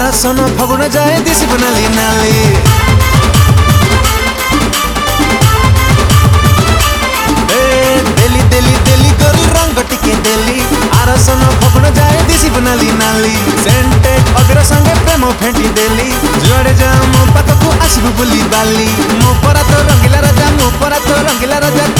आसन फगुण जाए दिसिब नाली नाली देली देली देली करी रंग टिके देली आसन फगुण जाए दिसिब नाली नाली सेंटेड अग्र संगे प्रेम फेंटी देली जुआड़े जा मो पाखकु आसिबु बुली बाली मो परा तो रंगीला राजा मो परा तो रंगीला राजा